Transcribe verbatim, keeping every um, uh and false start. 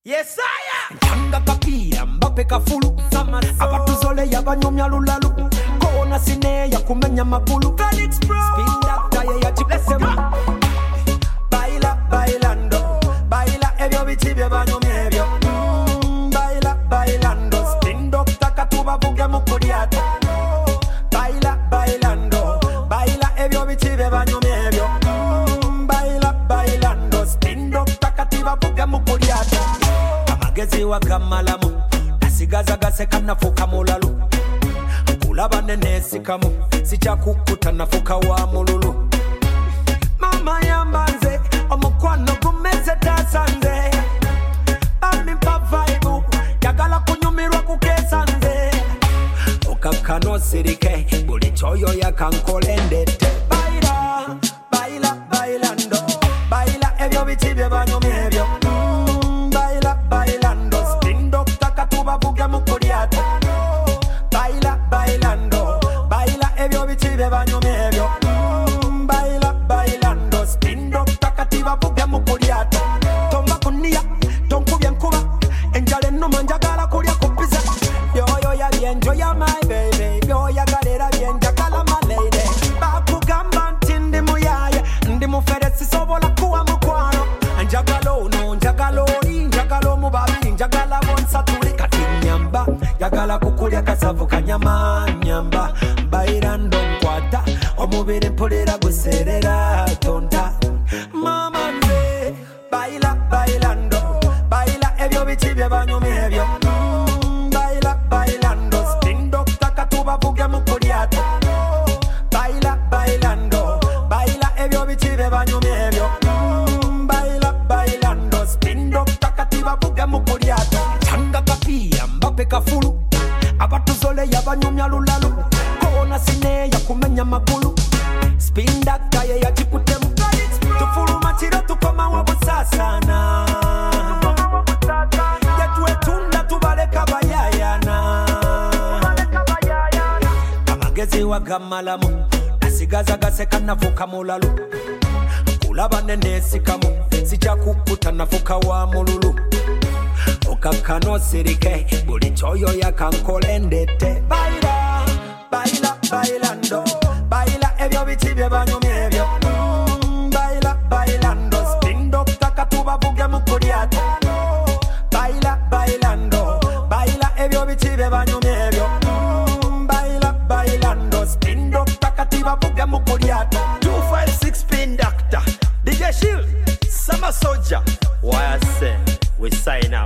Yes I Changa kapira mbape kafulu abatuzole yabanyomya lulalu kona sine ya kumenya makulu Felix bro Spin doctor ye ya chikesema Baila bailando Baila ebyo biti bye banyomya ebyo mm, Baila bailando Spin doctor katuba vuge mukuriata Baila bailando Baila ebyo biti bye banyomya ebyo mm, Baila bailando Spin doctor katuba vuge mukuriata Amagezi wa kamalamu Nasigaza gase kanafuka mulalu Kulaba nene sikamu Sicha kukuta nafuka wa mululu Mama yambanze Omukwano kumeze tasanze Amimpa vaibu Yagala kunyumirwa kukesanze Okakano sirike Buli choyo ya kankolendete Baila, baila, bailando Baila ebyo biti bye banyomya ebyo mm, Baila, bailando Spin doctor katuba vuge mukuriata Baila, bailando Baila ebyo biti bye banyomya ebyo mm, Baila, bailando Spin doctor katiba vuge mukuriata Tomba kunia, tonkubye nkuba Enjale numa njagala kulya kupiza Yoyo ya bienjo ya my baby Yoya galera bienjagala my lady Bakugamba nti ndi muyaya Ndi muferesi sobola kuwa mukwano Njagalo no njagalo ni njagalo mubabiri njagala bonsa tuli kati nyamba Njagala kukulya kasavu kanyama nyamba Bailando nkwata omubiri mpulira guserera tonta Mama nze Baila bailando Baila ebyo biti bye banyomya ebyo mm, Baila bailando Spin doctor katuba vuge mukuriata Baila bailando Baila ebyo biti bye banyomya ebyo mm, Baila bailando Spin doctor katiba vuge mukuriata Changa kapia mbape kafulu abatuzole yabanyomya lulalu kona sine ya kumenya makulu Spin doctor ye yachikutemu tufuluma chiro tukoma wabusasana yatuetunda tubaleka bayayana amagezi wa gamalamu nasigaza gaseka nafuka mulalu kulaba nene sikamu sicha kukuta nafuka wa mululu okakano sirike buli choyo ya kankolendete Baila, baila, bailando Baila ebyo biti bye banyomya ebyo mm, Baila, bailando Spin doctor katuba vuge mukuriata Baila, bailando Baila ebyo biti bye banyomya ebyo mm, Baila, bailando Spin doctor katiba vuge mukuriata two five six Spin Doctor D J Shield Summer Soldier. Why I say we sign out.